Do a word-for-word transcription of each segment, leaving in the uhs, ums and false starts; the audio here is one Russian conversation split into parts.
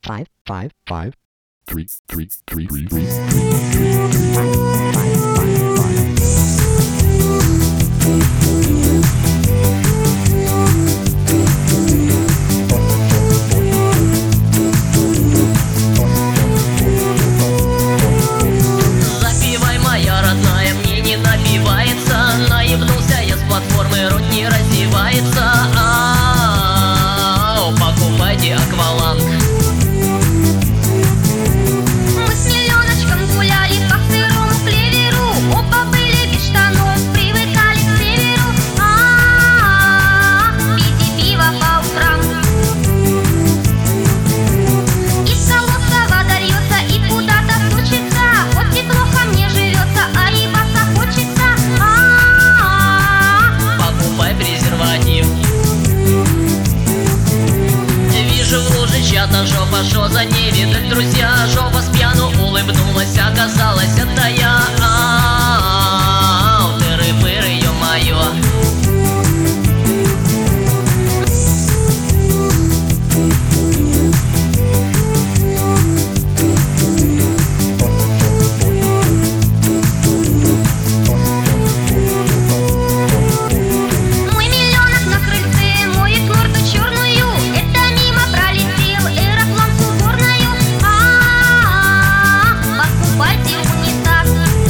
five, five, five, three, three, three, three, three, three, five, five, five, five. Запивай, моя родная, мне не напивается. Наебнулся я с платформы, рот не раздевается. А-а-а, покупайте акваланг. Мы с миллионочком гуляли по сырому клеверу. Оба были без штанов, привыкали к северу. А-а-а, пейте пиво по утрам. Из колодца вода льется и куда-то сучится. Хоть и плохо мне живется, а ебаться хочется. А-а-а, Покупай презерватив. Вижу в луже чья-то жопа, шо за ней видать, друзья. Жопа спьяну улыбнулась, оказалось, это я. А-а-а, тыры-пыры, ё-моё. мой миллионок на крыльце, моет морду черную. Это мимо пролетел аэроплан с уборною. А-а-а, покупайте унитаз.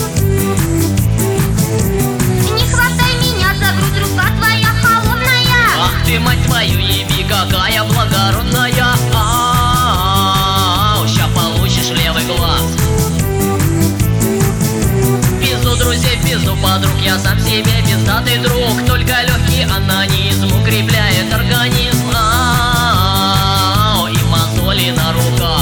Не хватай меня за грудь, рука твоя холодная. Ах ты, мать твою, еби, какая благородная. А-а-а, ща получишь левый глаз. Пизду друзей, пизду подруг, я сам себе пиздатый друг. Только легкий анонизм укрепляет организм. А-а-а, и мозоли на руках.